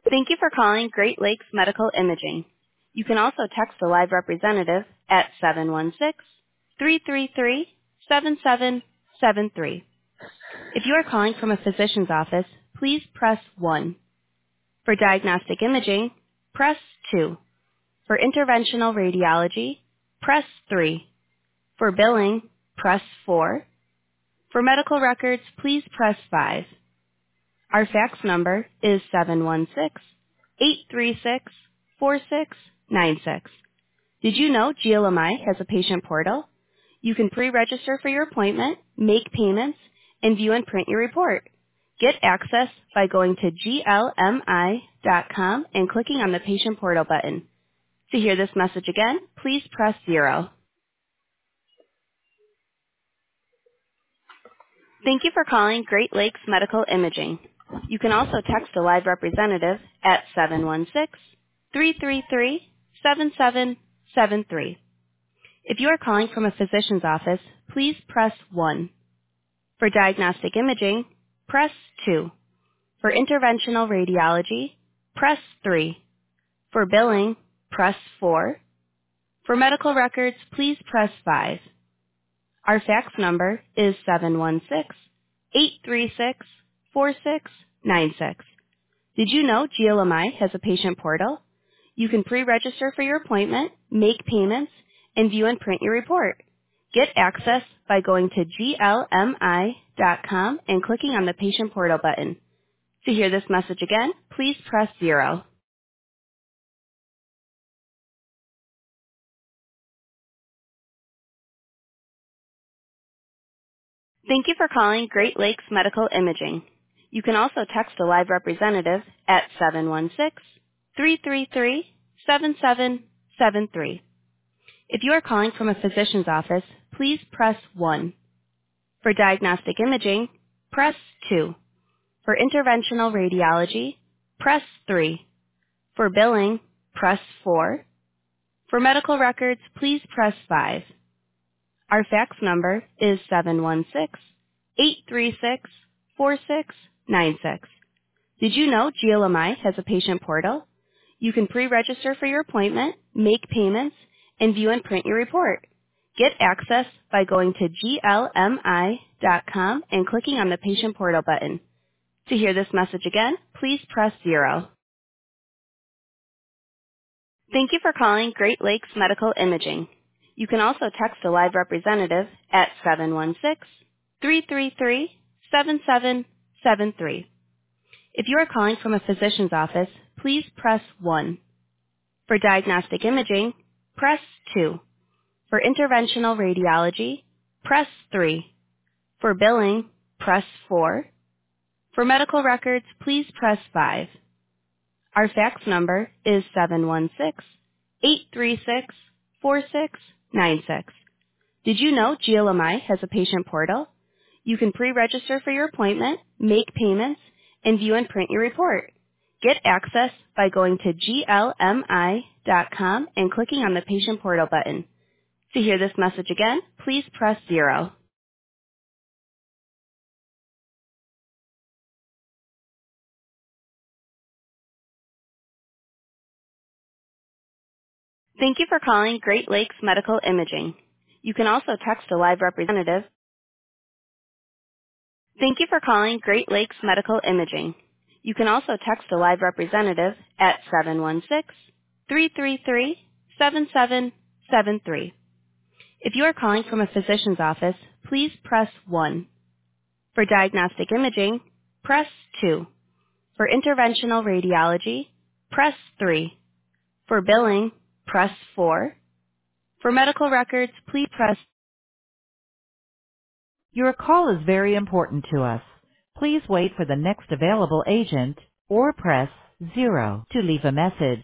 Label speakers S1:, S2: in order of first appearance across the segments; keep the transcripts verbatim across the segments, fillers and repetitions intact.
S1: Thank you for calling Great Lakes Medical Imaging. You can also text a live representative at seven one six, three three three, seven seven seven three. If you are calling from a physician's office, please press one. For diagnostic imaging, press two. For interventional radiology, press three. For billing, press four. For medical records, please press five. Our fax number is seven one six, eight three six, four six nine six. Did you know G L M I has a patient portal? You can pre-register for your appointment, make payments, and view and print your report. Get access by going to G L M I dot com and clicking on the patient portal button. To hear this message again, please press zero. Thank you for calling Great Lakes Medical Imaging. You can also text a live representative at seven one six, three three three, seven seven seven three. If you are calling from a physician's office, please press one. For diagnostic imaging, press two. For interventional radiology, press three. For billing, press four. For medical records, please press five. Our fax number is seven one six, eight three six, four six nine six. Did you know G L M I has a patient portal? You can pre-register for your appointment, make payments, and view and print your report. Get access by going to G L M I dot com and clicking on the patient portal button. To hear this message again, please press zero. Thank you for calling Great Lakes Medical Imaging. You can also text a live representative at seven one six, three three three, seven seven seven three. If you are calling from a physician's office, please press one. For diagnostic imaging, press two. For interventional radiology, press three. For billing, press four. For medical records, please press five. Our fax number is seven one six, eight three six, four six nine six. Did you know G L M I has a patient portal? You can pre-register for your appointment, make payments, and view and print your report. Get access by going to G L M I dot com and clicking on the patient portal button. To hear this message again, please press zero. Thank you for calling Great Lakes Medical Imaging. You can also text a live representative at seven one six, three three three, seven seven seven three. If you are calling from a physician's office, please press one. For diagnostic imaging, press two. For interventional radiology, press three. For billing, press four. For medical records, please press five. Our fax number is seven one six, eight three six, four six nine six. Did you know G L M I has a patient portal? You can pre-register for your appointment, make payments, and view and print your report. Get access by going to G L M I dot com and clicking on the patient portal button. To hear this message again, please press zero. Thank you for calling Great Lakes Medical Imaging. You can also text a live representative. Thank you for calling Great Lakes Medical Imaging. You can also text a live representative at seven one six, three three three, seven seven seven three. If you are calling from a physician's office, please press one. For diagnostic imaging, press two. For interventional radiology, press three. For billing, press four. For medical records, please press. Your call is very important to us. Please wait for the next available agent or press zero to leave a message.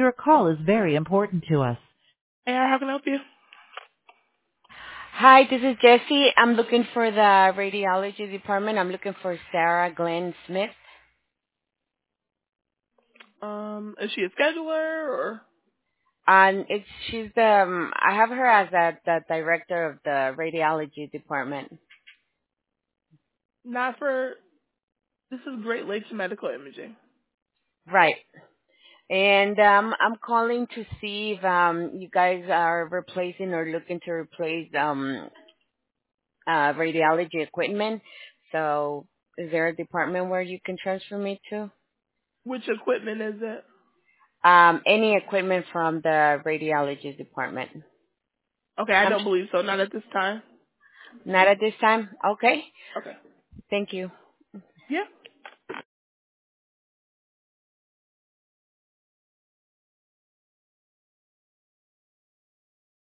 S2: Your call is very important to us.
S3: Hey, how can I help you?
S4: Hi, this is Jessie. I'm looking for the radiology department. I'm looking for Sarah Glenn Smith.
S3: Um, is she a scheduler or
S4: And it's she's the um, I have her as the, the director of the radiology department.
S3: not for? This is Great Lakes Medical Imaging.
S4: Right. And um, I'm calling to see if um, you guys are replacing or looking to replace um, uh, radiology equipment. So is there a department where you can transfer me to?
S3: Which equipment is it?
S4: Um, any equipment from the radiology department.
S3: Okay, I
S4: I'm
S3: don't believe so. Not at this time.
S4: not at this time. Okay.
S3: Okay.
S4: Thank you.
S3: Yeah.